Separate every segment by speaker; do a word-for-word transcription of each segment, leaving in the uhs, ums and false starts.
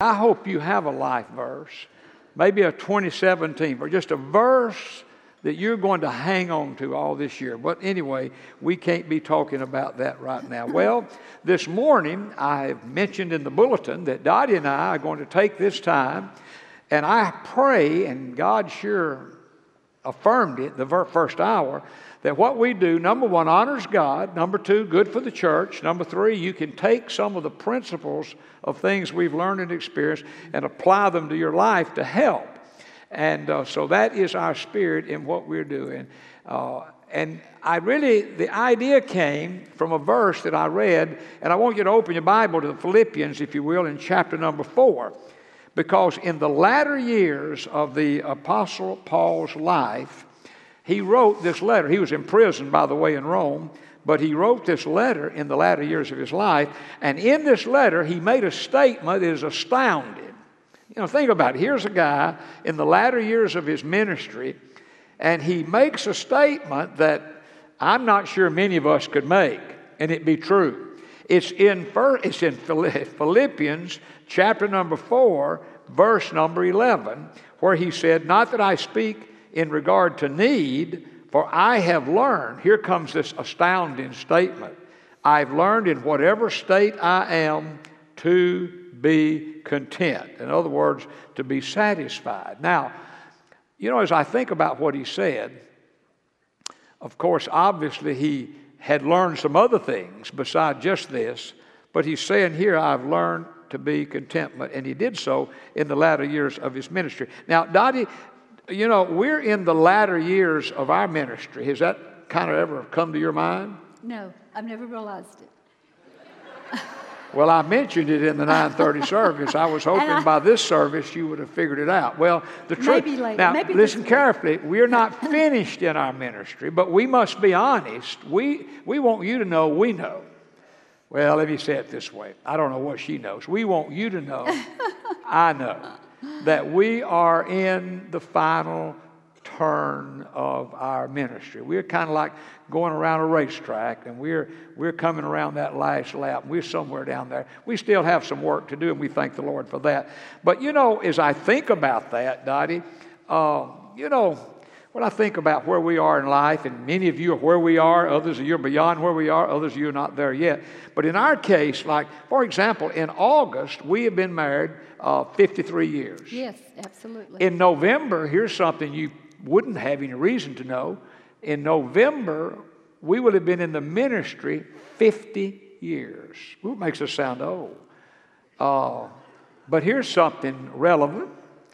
Speaker 1: I hope you have a life verse, maybe a twenty seventeen verse, just a verse that you're going to hang on to all this year. But anyway, we can't be talking about that right now. Well, this morning, I've mentioned in the bulletin that Dottie and I are going to take this time, and I pray, and God sure affirmed it the first hour, that what we do, number one, honors God. Number two, good for the church. Number three, you can take some of the principles of things we've learned and experienced and apply them to your life to help. And uh, so that is our spirit in what we're doing. Uh, and I really, the idea came from a verse that I read, and I want you to open your Bible to the Philippians, if you will, in chapter number four. Because in the latter years of the Apostle Paul's life, he wrote this letter. He was in prison, by the way, in Rome, but he wrote this letter in the latter years of his life. And in this letter, he made a statement that is astounding. You know, think about it. Here's a guy in the latter years of his ministry, and he makes a statement that I'm not sure many of us could make, and it be true. It's in, it's in Philippians chapter number four, verse number eleven, where he said, not that I speak in regard to need, for I have learned, here comes this astounding statement, I've learned in whatever state I am to be content. In other words, to be satisfied. Now, you know, as I think about what he said, of course, obviously he had learned some other things besides just this, but he's saying here, I've learned to be contentment, and he did so in the latter years of his ministry. Now, Dottie, you know, we're in the latter years of our ministry. Has that kind of ever come to your mind?
Speaker 2: No, I've never realized it.
Speaker 1: Well, I mentioned it in the nine thirty service. I was hoping
Speaker 2: I,
Speaker 1: by this service you would have figured it out. Well, the truth.
Speaker 2: Maybe later.
Speaker 1: Now,
Speaker 2: maybe
Speaker 1: listen carefully. We're not finished in our ministry, but we must be honest. We we want you to know we know. Well, let me say it this way. I don't know what she knows. We want you to know, I know, that we are in the final turn of our ministry. We're kind of like going around a racetrack, and we're we're coming around that last lap. We're somewhere down there. We still have some work to do, and we thank the Lord for that. But, you know, as I think about that, Dottie, uh, you know, when I think about where we are in life, and many of you are where we are, others of you are beyond where we are, others of you are not there yet. But in our case, like, for example, in August, we have been married uh, fifty-three years.
Speaker 2: Yes, absolutely.
Speaker 1: In November, here's something you wouldn't have any reason to know. In November, we would have been in the ministry fifty years. Ooh, it makes us sound old. Uh, but here's something relevant.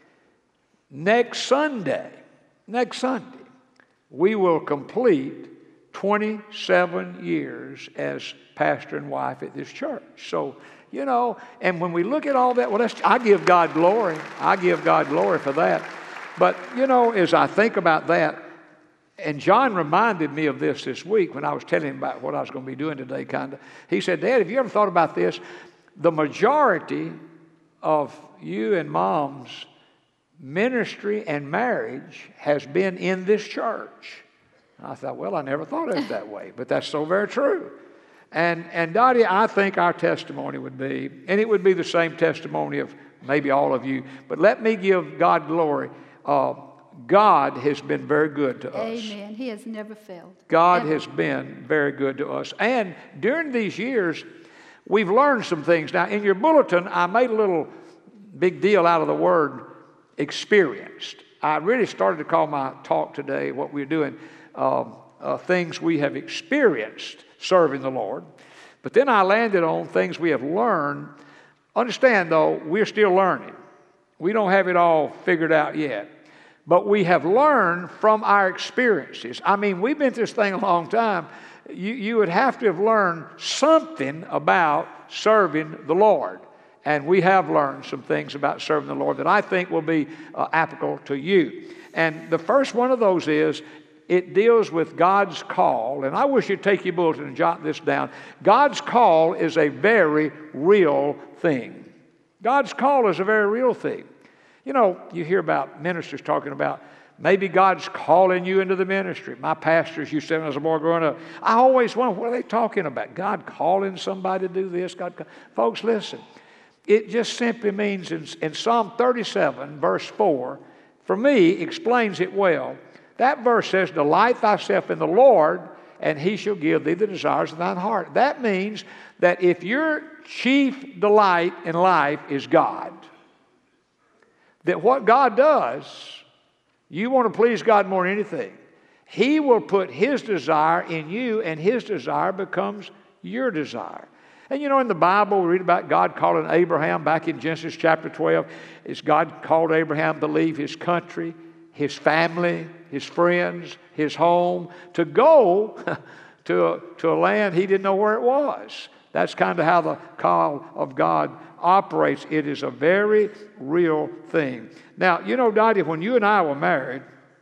Speaker 1: Next Sunday, next Sunday, we will complete twenty-seven years as pastor and wife at this church. So, you know, and when we look at all that, well, that's, I give God glory. I give God glory for that. But, you know, as I think about that, and John reminded me of this this week when I was telling him about what I was going to be doing today, kind of. He said, Dad, have you ever thought about this? The majority of you and Mom's ministry and marriage has been in this church. And I thought, well, I never thought of it that way, but that's so very true. And, and Dottie, I think our testimony would be, and it would be the same testimony of maybe all of you, but let me give God glory. Uh, God has been very good to us.
Speaker 2: Amen. He has never failed.
Speaker 1: God
Speaker 2: Ever.
Speaker 1: has been very good to us. And during these years, we've learned some things. Now, in your bulletin, I made a little big deal out of the word experienced. I really started to call my talk today, what we're doing, uh, uh, things we have experienced serving the Lord. But then I landed on things we have learned. Understand, though, we're still learning. We don't have it all figured out yet. But we have learned from our experiences. I mean, we've been through this thing a long time. You, you would have to have learned something about serving the Lord. And we have learned some things about serving the Lord that I think will be uh, applicable to you. And the first one of those is, it deals with God's call. And I wish you'd take your bulletin and jot this down. God's call is a very real thing. God's call is a very real thing. You know, you hear about ministers talking about maybe God's calling you into the ministry. My pastors used to say when I was a boy growing up, I always wondered, what are they talking about? God calling somebody to do this? God, Folks, listen. it just simply means in, in Psalm thirty-seven, verse four, for me, explains it well. That verse says, delight thyself in the Lord, and he shall give thee the desires of thine heart. That means that if your chief delight in life is God, that what God does, you want to please God more than anything. He will put his desire in you, and his desire becomes your desire. And you know, in the Bible, we read about God calling Abraham back in Genesis chapter twelve. It's God called Abraham to leave his country, his family, his friends, his home, to go to a, to a land he didn't know where it was. That's kind of how the call of God operates. It is a very real thing. Now, you know, Dottie, when you and I were married,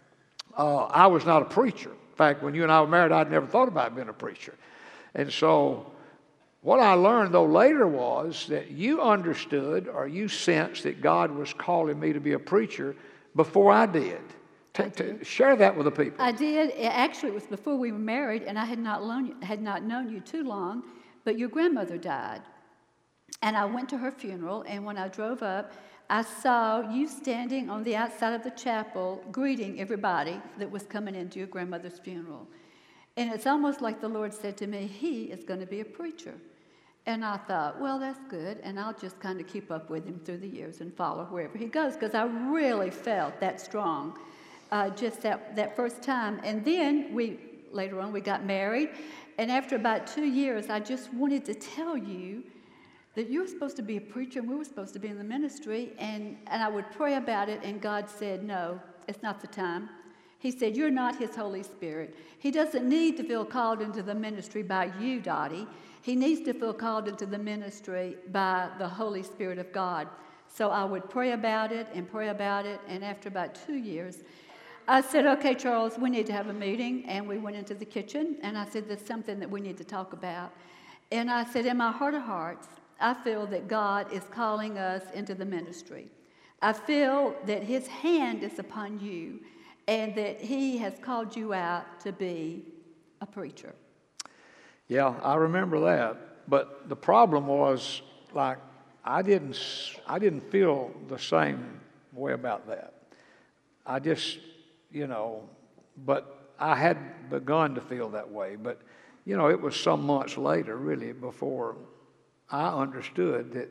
Speaker 1: uh, I was not a preacher. In fact, when you and I were married, I'd never thought about being a preacher. And so what I learned, though, later was that you understood or you sensed that God was calling me to be a preacher before I did. To, to share that with the people.
Speaker 2: I did. Actually, it was before we were married, and I had not, loan, had not known you too long, but your grandmother died. And I went to her funeral, and when I drove up, I saw you standing on the outside of the chapel greeting everybody that was coming into your grandmother's funeral. And it's almost like the Lord said to me, he is going to be a preacher. And I thought, well, that's good, and I'll just kind of keep up with him through the years and follow wherever he goes, because I really felt that strong uh, just that, that first time. And then we later on we got married, and after about two years, I just wanted to tell you that you were supposed to be a preacher, and we were supposed to be in the ministry, and, and I would pray about it, and God said, no, it's not the time. He said, you're not his Holy Spirit. He doesn't need to feel called into the ministry by you, Dottie. He needs to feel called into the ministry by the Holy Spirit of God. So I would pray about it and pray about it, and after about two years, I said, okay, Charles, we need to have a meeting, and we went into the kitchen, and I said, there's something that we need to talk about. And I said, in my heart of hearts, I feel that God is calling us into the ministry. I feel that his hand is upon you, and that he has called you out to be a preacher.
Speaker 1: Yeah, I remember that. But the problem was, like, I didn't, I didn't feel the same way about that. I just, you know, but I had begun to feel that way. But, you know, it was some months later, really, before I understood that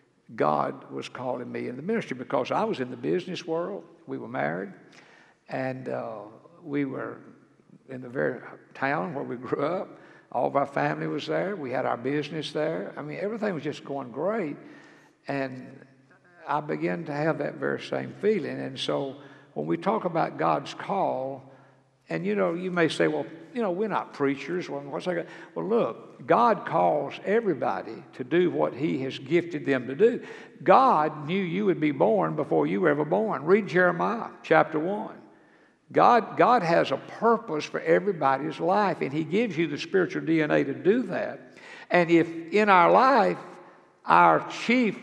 Speaker 1: God was calling me in the ministry, because I was in the business world. We were married, and uh, we were in the very town where we grew up. All of our family was there. We had our business there. I mean, everything was just going great. And I began to have that very same feeling. And so when we talk about God's call, and, you know, you may say, well, you know, we're not preachers. Well, what's that? Well, look, God calls everybody to do what he has gifted them to do. God knew you would be born before you were ever born. Read Jeremiah chapter one. God, God has a purpose for everybody's life, and he gives you the spiritual D N A to do that. And if in our life our chief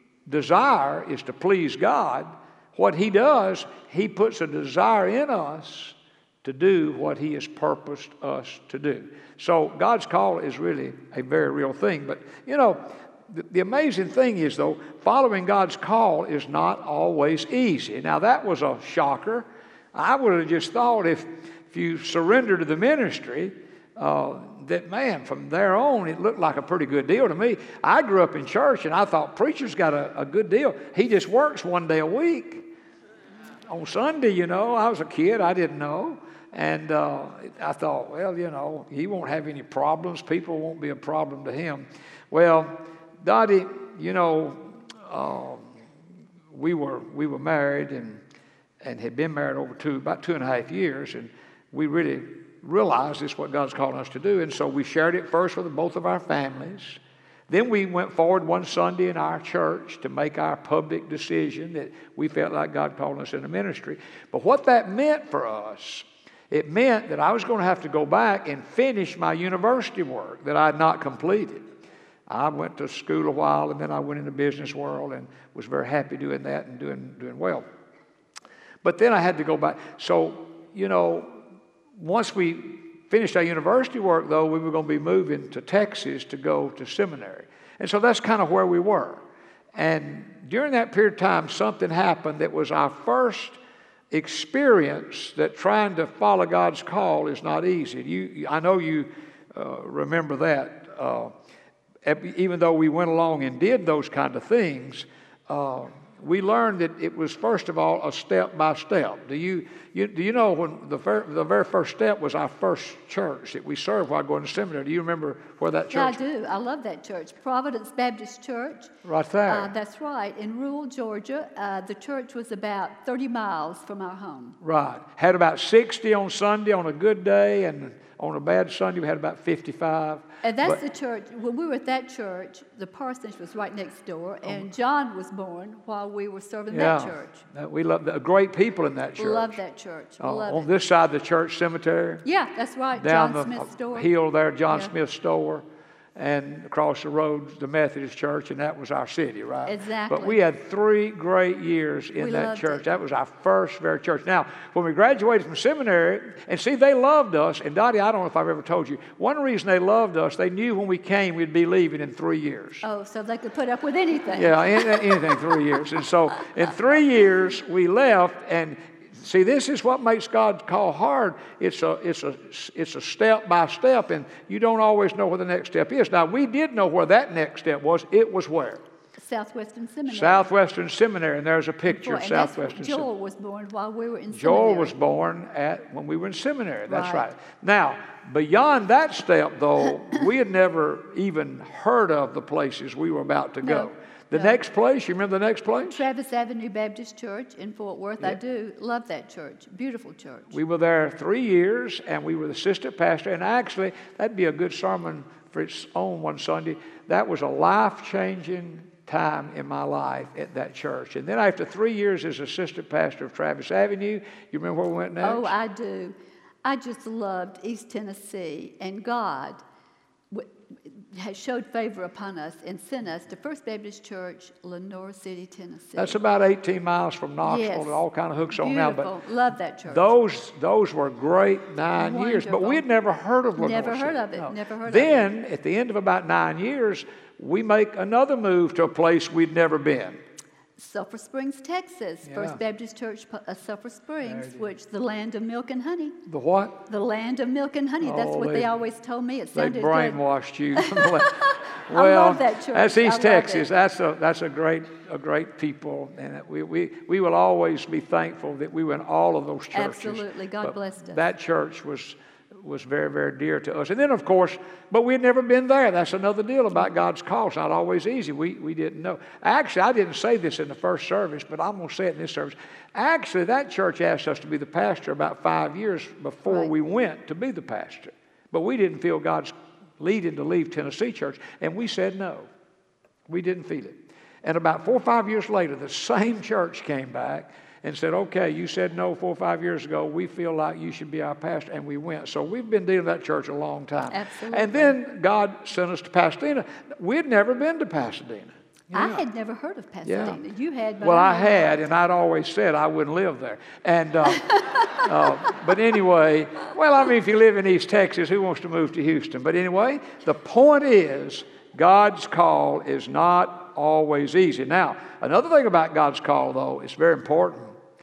Speaker 1: desire is to please God, what he does, he puts a desire in us to do what he has purposed us to do. So God's call is really a very real thing. But, you know, the, the amazing thing is, though, following God's call is not always easy. Now, that was a shocker. I would have just thought if, if you surrender to the ministry, uh, that, man, from there on, it looked like a pretty good deal to me. I grew up in church, and I thought, preacher's got a, a good deal. He just works one day a week. On Sunday, you know, I was a kid. I didn't know. And uh, I thought, well, you know, he won't have any problems. People won't be a problem to him. Well, Dottie, you know, uh, we were we were married and and had been married over two about two and a half years, and we really realized this is what God's calling us to do. And so we shared it first with both of our families. Then we went forward one Sunday in our church to make our public decision that we felt like God called us in the ministry. But what that meant for us, it meant that I was going to have to go back and finish my university work that I had not completed. I went to school a while, and then I went in the business world and was very happy doing that and doing doing well. But then I had to go back. So, you know, once we finished our university work, though, we were going to be moving to Texas to go to seminary. And so that's kind of where we were. And during that period of time, something happened that was our first experience that trying to follow God's call is not easy. You, I know you uh, remember that. Uh, even though we went along and did those kind of things, uh, we learned that it was, first of all, a step by step. Do you, you, do you know when the, ver- the very first step was our first church that we served while going to seminary? Do you remember where that
Speaker 2: Yeah, I
Speaker 1: church?
Speaker 2: do. I love that church. Providence Baptist Church.
Speaker 1: Right there.
Speaker 2: Uh, that's right. In rural Georgia, uh, the church was about thirty miles from our home.
Speaker 1: Right. Had about sixty on Sunday on a good day, and on a bad Sunday we had about fifty-five.
Speaker 2: And that's
Speaker 1: But-
Speaker 2: the church. When we were at that church, the parsonage was right next door, and John was born while we were serving that church.
Speaker 1: That- we love the great people in that church.
Speaker 2: Love that church.
Speaker 1: Uh,
Speaker 2: Love
Speaker 1: on
Speaker 2: it.
Speaker 1: this side of the church cemetery,
Speaker 2: Yeah, that's right.
Speaker 1: down
Speaker 2: John
Speaker 1: the
Speaker 2: Smith's store.
Speaker 1: hill there, John
Speaker 2: Yeah.
Speaker 1: Smith's store, and across the road, the Methodist church, and that was our city, right?
Speaker 2: Exactly.
Speaker 1: But we had three great years in
Speaker 2: We
Speaker 1: that
Speaker 2: loved
Speaker 1: church.
Speaker 2: it.
Speaker 1: That was our first very church. Now, when we graduated from seminary, and see, they loved us, and Dottie, I don't know if I've ever told you, one reason they loved us, they knew when we came we'd be leaving in three years.
Speaker 2: Oh, so they could put up with anything.
Speaker 1: Yeah, any- anything, three years. And so in three years, we left, and see, this is what makes God's call hard. It's a, it's a, it's a step by step, and you don't always know where the next step is. Now, we did know where that next step was. It was where?
Speaker 2: Southwestern Seminary.
Speaker 1: Southwestern Seminary, and there's a picture of
Speaker 2: And that's where
Speaker 1: Southwestern
Speaker 2: Joel
Speaker 1: Seminary.
Speaker 2: was born while we were in
Speaker 1: Joel
Speaker 2: seminary.
Speaker 1: was born at when we were in seminary. That's right.
Speaker 2: Right.
Speaker 1: Now, beyond that step, though, we had never even heard of the places we were about to go.
Speaker 2: No,
Speaker 1: The
Speaker 2: no.
Speaker 1: next place, you remember the next place?
Speaker 2: Travis Avenue Baptist Church in Fort Worth. I
Speaker 1: Yeah.
Speaker 2: do love that church. Beautiful church.
Speaker 1: We were there three years, and we were the assistant pastor. And actually, that'd be a good sermon for its own one Sunday. That was a life-changing time in my life at that church. And then after three years as assistant pastor of Travis Avenue, you remember where we went next?
Speaker 2: Oh, I do. I just loved East Tennessee, and God w- has showed favor upon us and sent us to First Baptist Church, Lenoir City, Tennessee.
Speaker 1: That's about eighteen miles from Knoxville.
Speaker 2: Yes.
Speaker 1: It all kind of hooks on now.
Speaker 2: Beautiful.
Speaker 1: But
Speaker 2: Love that church.
Speaker 1: those those were great nine years. But
Speaker 2: Wonderful.
Speaker 1: we had never heard of Lenoir
Speaker 2: Never heard
Speaker 1: City.
Speaker 2: of it. Never heard of
Speaker 1: then, at the end of about nine years, we make another move to a place we'd never been.
Speaker 2: Sulphur Springs, Texas.
Speaker 1: Yeah.
Speaker 2: First Baptist Church, uh, Sulphur Springs,
Speaker 1: There it
Speaker 2: which the land of milk and honey.
Speaker 1: The what?
Speaker 2: The land of milk and honey. That's
Speaker 1: Oh,
Speaker 2: what
Speaker 1: they-
Speaker 2: they always told me. It
Speaker 1: They
Speaker 2: sounded good.
Speaker 1: brainwashed you. well,
Speaker 2: love that church.
Speaker 1: that's
Speaker 2: I
Speaker 1: East
Speaker 2: love
Speaker 1: Texas.
Speaker 2: it.
Speaker 1: That's a that's a great a great people, and we, we we will always be thankful that we were in all of those churches.
Speaker 2: Absolutely. God
Speaker 1: But
Speaker 2: blessed us.
Speaker 1: That church was was very very dear to us. And then of course, but we had never been there. That's another deal about God's call. It's not always easy. We we didn't know. Actually, I didn't say this in the first service, but I'm going to say it in this service. Actually, that church asked us to be the pastor about five years before
Speaker 2: Right.
Speaker 1: we went to be the pastor. But we didn't feel God's leading to leave Tennessee Church, and we said no. We didn't feel it. And about four or five years later, the same church came back and said, okay, you said no four or five years ago. We feel like you should be our pastor, and we went. So we've been dealing with that church a long time.
Speaker 2: Absolutely.
Speaker 1: And then God sent us to Pasadena. We'd never been to Pasadena.
Speaker 2: I
Speaker 1: Yeah.
Speaker 2: had never heard of
Speaker 1: Yeah.
Speaker 2: Pasadena. You had, but
Speaker 1: Well, I
Speaker 2: never
Speaker 1: had, and I'd always said I wouldn't live there. And, uh, uh, but anyway, well, I mean, if you live in East Texas, who wants to move to Houston? But anyway, the point is, God's call is not always easy. Now, another thing about God's call, though, it's very important,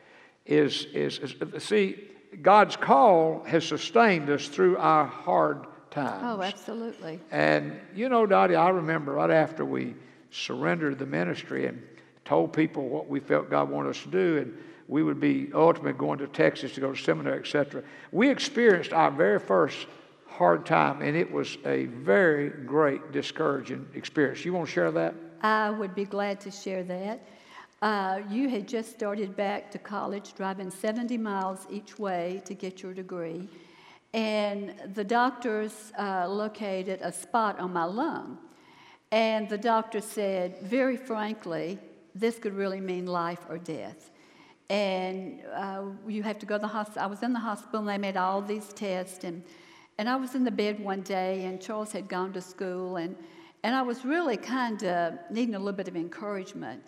Speaker 1: is, is, is see, God's call has sustained us through our hard times.
Speaker 2: Oh, absolutely.
Speaker 1: And you know, Dottie, I remember right after we surrendered the ministry and told people what we felt God wanted us to do, and we would be ultimately going to Texas to go to seminary, et cetera. We experienced our very first hard time, and it was a very great, discouraging experience. You want to share that?
Speaker 2: I would be glad to share that. Uh, you had just started back to college, driving seventy miles each way to get your degree. And the doctors uh, located a spot on my lung. And the doctor said, very frankly, this could really mean life or death. And uh, you have to go to the hospital. I was in the hospital, and they made all these tests. And, and I was in the bed one day, and Charles had gone to school. And, and I was really kind of needing a little bit of encouragement.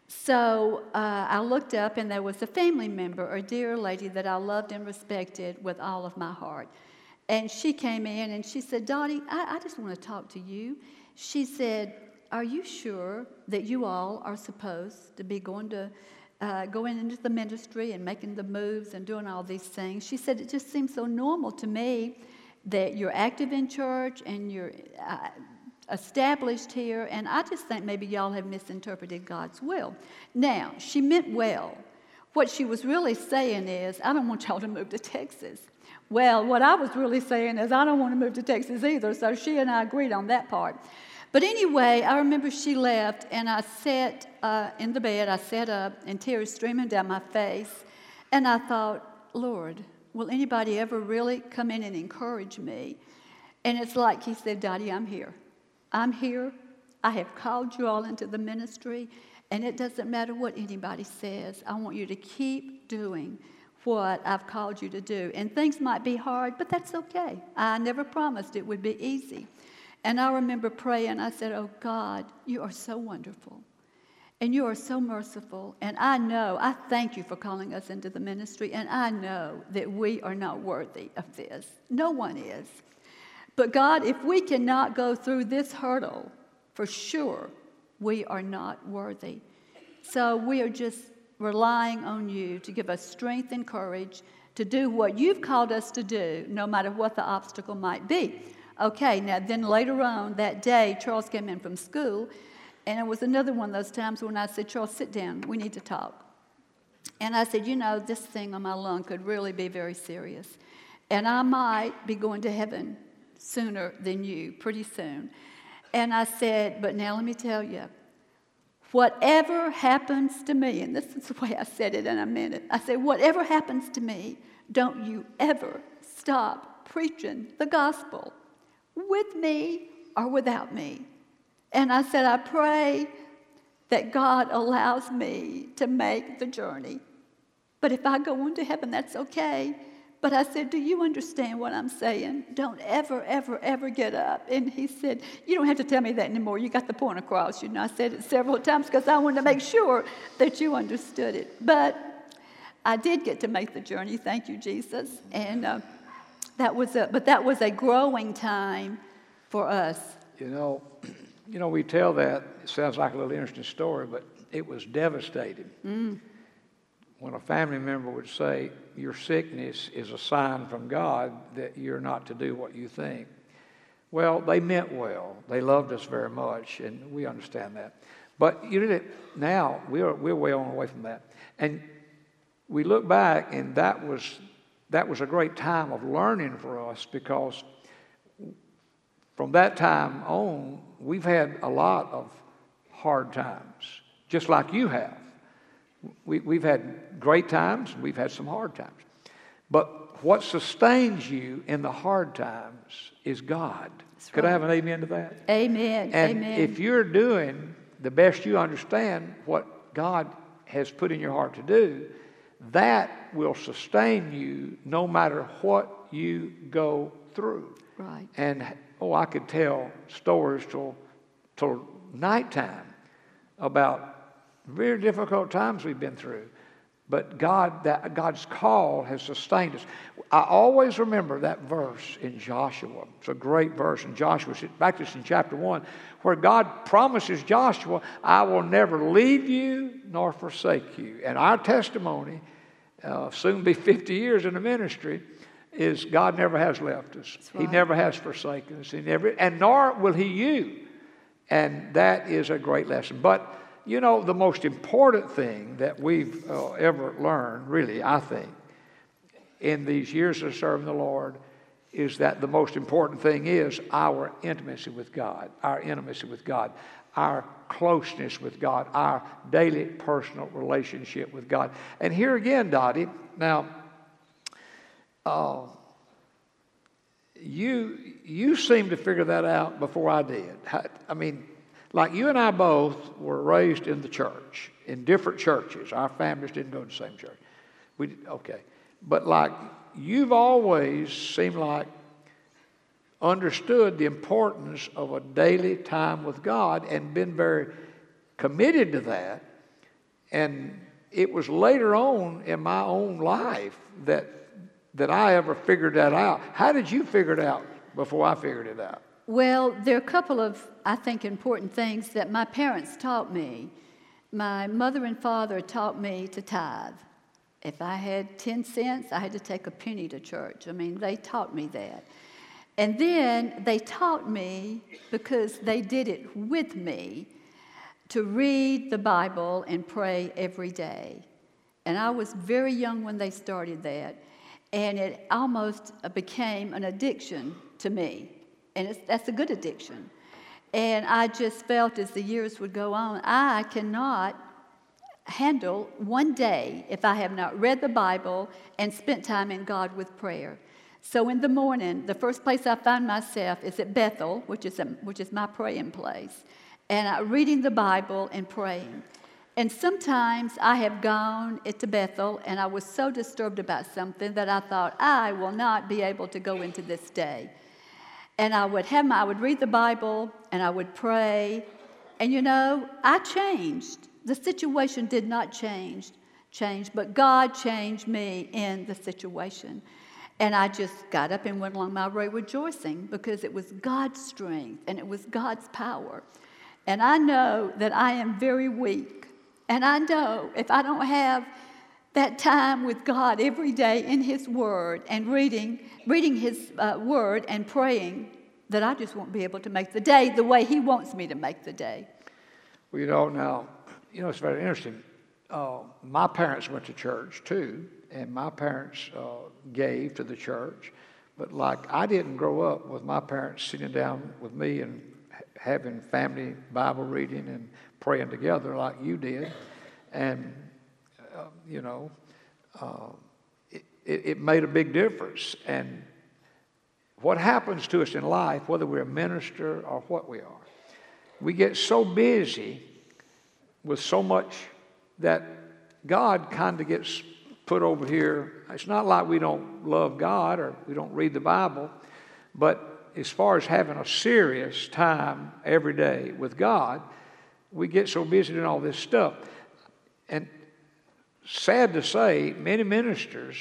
Speaker 2: So uh, I looked up, and there was a family member, a dear lady that I loved and respected with all of my heart. And she came in, and she said, Dottie, I, I just want to talk to you. She said, are you sure that you all are supposed to be going to uh, going into the ministry and making the moves and doing all these things? She said, it just seems so normal to me that you're active in church and you're uh, established here, and I just think maybe y'all have misinterpreted God's will. Now, she meant well. What she was really saying is, I don't want y'all to move to Texas. Well, what I was really saying is, I don't want to move to Texas either, so she and I agreed on that part. But anyway, I remember she left, and I sat uh, in the bed, I sat up, and tears streaming down my face, and I thought, Lord, will anybody ever really come in and encourage me? And it's like he said, Dottie, I'm here. I'm here. I have called you all into the ministry, and it doesn't matter what anybody says. I want you to keep doing what I've called you to do. And things might be hard, but that's okay. I never promised it would be easy. And I remember praying, I said, oh God, you are so wonderful. And you are so merciful. And I know, I thank you for calling us into the ministry. And I know that we are not worthy of this. No one is. But God, if we cannot go through this hurdle, for sure, we are not worthy. So we are just relying on you to give us strength and courage to do what you've called us to do, no matter what the obstacle might be. Okay, now then later on that day, Charles came in from school, and it was another one of those times when I said, Charles, sit down, we need to talk. And I said, you know, this thing on my lung could really be very serious, and I might be going to heaven sooner than you, pretty soon. And I said, but now let me tell you, whatever happens to me, and this is the way I said it in a minute, I said, whatever happens to me, don't you ever stop preaching the gospel, with me or without me. And I said, I pray that God allows me to make the journey. But if I go on to heaven, that's okay. But I said, do you understand what I'm saying? Don't ever, ever, ever get up. And he said, you don't have to tell me that anymore. You got the point across. You know, I said it several times because I wanted to make sure that you understood it. But I did get to make the journey. Thank you, Jesus. And uh, that was a, but that was a growing time for us.
Speaker 1: You know, you know, we tell that, it sounds like a little interesting story, but it was devastating. Mm. When a family member would say, your sickness is a sign from God that you're not to do what you think. Well, they meant well. They loved us very much, and we understand that. But you know, now we're we're way on away from that. And we look back, and that was that was a great time of learning for us, because from that time on, we've had a lot of hard times, just like you have. We, we've had great times, we've had some hard times. But what sustains you in the hard times is God. That's Could right. I have an amen to that?
Speaker 2: Amen.
Speaker 1: And
Speaker 2: amen.
Speaker 1: if you're doing the best you understand what God has put in your heart to do, that will sustain you no matter what you go through.
Speaker 2: Right.
Speaker 1: And, oh, I could tell stories till, till nighttime about very difficult times we've been through. But God, that God's call has sustained us. I always remember that verse in Joshua. It's a great verse in Joshua. Back to in chapter one, where God promises Joshua, I will never leave you nor forsake you. And our testimony, uh, soon be fifty years in the ministry, is God never has left us. Right. He never has forsaken us. He never, and nor will He you. And that is a great lesson. But you know, the most important thing that we've uh, ever learned, really, I think, in these years of serving the Lord, is that the most important thing is our intimacy with God, our intimacy with God, our closeness with God, our daily personal relationship with God. And here again, Dottie, now, uh, you you seem to figure that out before I did. I mean, like you and I both were raised in the church, in different churches. Our families didn't go to the same church. We did, okay. But like you've always seemed like understood the importance of a daily time with God and been very committed to that. And it was later on in my own life that that I ever figured that out. How did you figure it out before I figured it out?
Speaker 2: Well, there are a couple of, I think, important things that my parents taught me. My mother and father taught me to tithe. If I had ten cents, I had to take a penny to church. I mean, they taught me that. And then they taught me, because they did it with me, to read the Bible and pray every day. And I was very young when they started that, and it almost became an addiction to me. And it's, that's a good addiction. And I just felt as the years would go on, I cannot handle one day if I have not read the Bible and spent time in God with prayer. So in the morning, the first place I find myself is at Bethel, which is, a, which is my praying place, and I, reading the Bible and praying. And sometimes I have gone to Bethel, and I was so disturbed about something that I thought, I will not be able to go into this day. And I would have my, I would read the Bible, and I would pray. And you know, I changed. The situation did not change, change, but God changed me in the situation. And I just got up and went along my way rejoicing, because it was God's strength and it was God's power. And I know that I am very weak. And I know if I don't have that time with God every day in His Word and reading, reading His uh, Word and praying, that I just won't be able to make the day the way He wants me to make the day.
Speaker 1: Well, you know, now, you know, it's very interesting. Uh, my parents went to church too, and my parents uh, gave to the church. But like, I didn't grow up with my parents sitting down with me and having family Bible reading and praying together like you did. And, uh, you know, uh, it, it made a big difference. And what happens to us in life, whether we're a minister or what we are, we get so busy with so much that God kind of gets put over here. It's not like we don't love God or we don't read the Bible, but as far as having a serious time every day with God, we get so busy doing all this stuff. And sad to say, many ministers,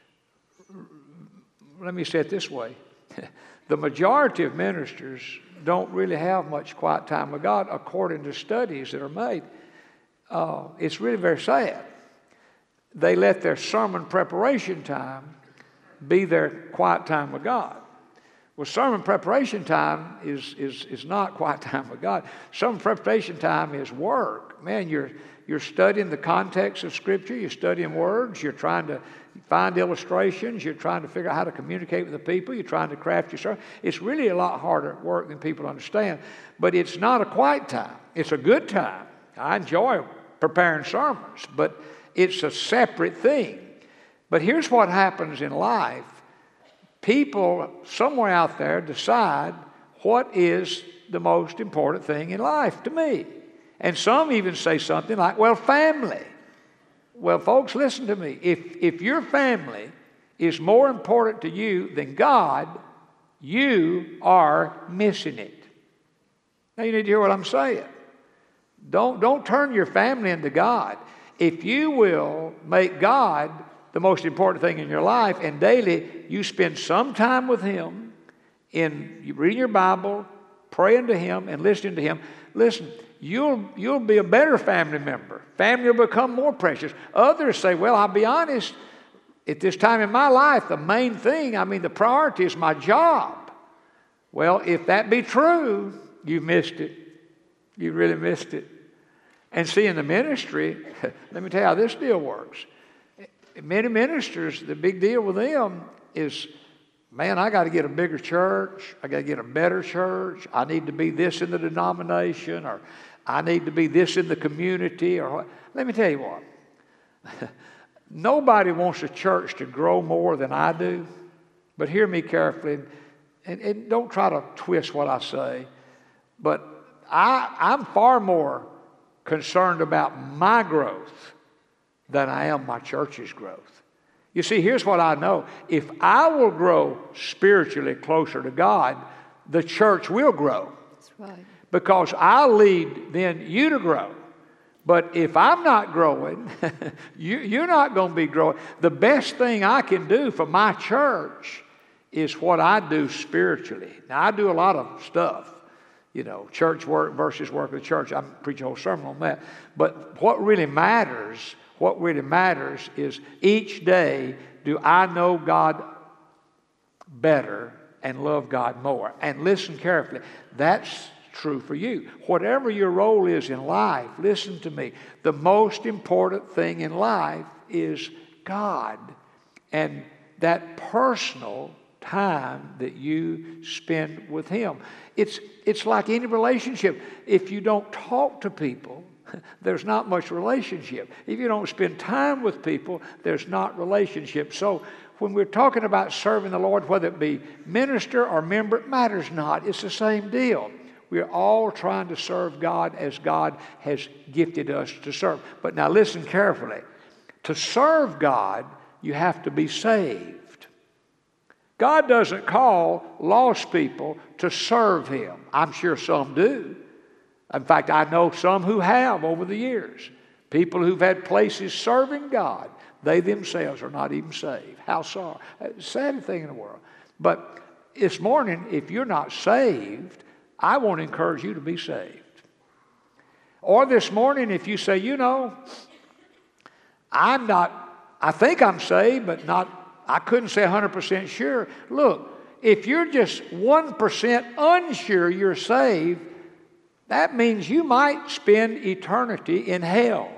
Speaker 1: let me say it this way, the majority of ministers don't really have much quiet time with God according to studies that are made. Uh, it's really very sad. They let their sermon preparation time be their quiet time with God. Well, sermon preparation time is, is, is not quiet time with God. Sermon preparation time is work. Man, you're, you're studying the context of Scripture. You're studying words. You're trying to find illustrations. You're trying to figure out how to communicate with the people. You're trying to craft your sermon. It's really a lot harder work than people understand. But it's not a quiet time. It's a good time. I enjoy preparing sermons, but it's a separate thing. But here's what happens in life. People somewhere out there decide what is the most important thing in life to me. And some even say something like, well, family. Well, folks, listen to me. If, if your family is more important to you than God, you are missing it. Now you need to hear what I'm saying. Don't, don't turn your family into God. If you will make God the most important thing in your life, and daily you spend some time with Him in reading your Bible, praying to Him, and listening to Him, listen, you'll, you'll be a better family member. Family will become more precious. Others say, well, I'll be honest, at this time in my life, the main thing, I mean, the priority is my job. Well, if that be true, you've missed it. You really missed it. And see, in the ministry, let me tell you how this deal works. Many ministers, the big deal with them is, man, I got to get a bigger church. I got to get a better church. I need to be this in the denomination, or I need to be this in the community. Or what. Let me tell you what. Nobody wants a church to grow more than I do. But hear me carefully, and, and don't try to twist what I say. But I, I'm far more concerned about my growth than I am my church's growth. You see, here's what I know. If I will grow spiritually closer to God, the church will grow.
Speaker 2: That's right.
Speaker 1: Because I'll lead then you to grow. But if I'm not growing, you, you're not going to be growing. The best thing I can do for my church is what I do spiritually. Now, I do a lot of stuff, you know, church work versus work of the church. I'm preaching a whole sermon on that. But what really matters, what really matters is each day, do I know God better and love God more? And listen carefully. That's true for you. Whatever your role is in life, listen to me. The most important thing in life is God and that personal time that you spend with Him. It's, it's like any relationship. If you don't talk to people, there's not much relationship. If you don't spend time with people, there's not relationship. So when we're talking about serving the Lord, whether it be minister or member, it matters not. It's the same deal. We're all trying to serve God as God has gifted us to serve. But now listen carefully. To serve God, you have to be saved. God doesn't call lost people to serve Him. I'm sure some do. In fact, I know some who have over the years. People who've had places serving God, they themselves are not even saved. How sorry. Sad thing in the world. But this morning, if you're not saved, I want to encourage you to be saved. Or this morning, if you say, you know, I'm not, I think I'm saved, but not, I couldn't say one hundred percent sure. Look, if you're just one percent unsure you're saved, that means you might spend eternity in hell.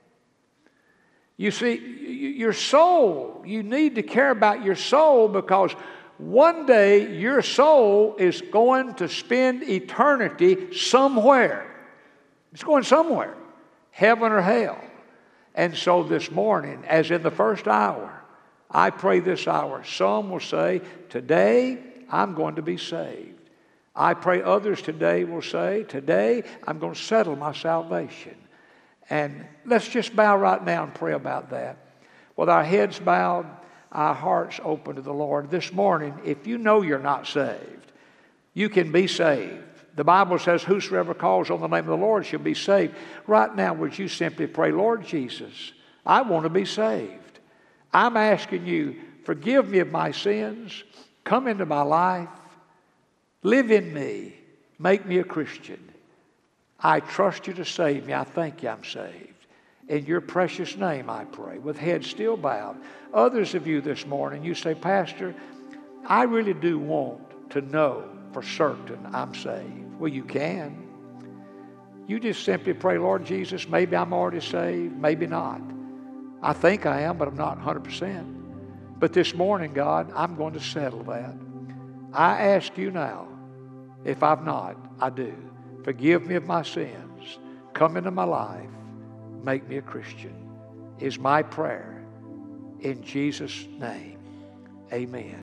Speaker 1: You see, your soul, you need to care about your soul, because one day your soul is going to spend eternity somewhere. It's going somewhere, heaven or hell. And so this morning, as in the first hour, I pray this hour, some will say, today I'm going to be saved. I pray others today will say, today I'm going to settle my salvation. And let's just bow right now and pray about that. With our heads bowed, our hearts open to the Lord. This morning, if you know you're not saved, you can be saved. The Bible says, whosoever calls on the name of the Lord shall be saved. Right now, would you simply pray, Lord Jesus, I want to be saved. I'm asking you, forgive me of my sins. Come into my life. Live in me. Make me a Christian. I trust you to save me. I thank you I'm saved. In your precious name I pray, with heads still bowed. Others of you this morning, you say, Pastor, I really do want to know for certain I'm saved. Well, you can. You just simply pray, Lord Jesus, maybe I'm already saved, maybe not. I think I am, but I'm not one hundred percent. But this morning, God, I'm going to settle that. I ask you now, if I've not, I do. Forgive me of my sins. Come into my life. Make me a Christian, is my prayer. In Jesus' name, amen.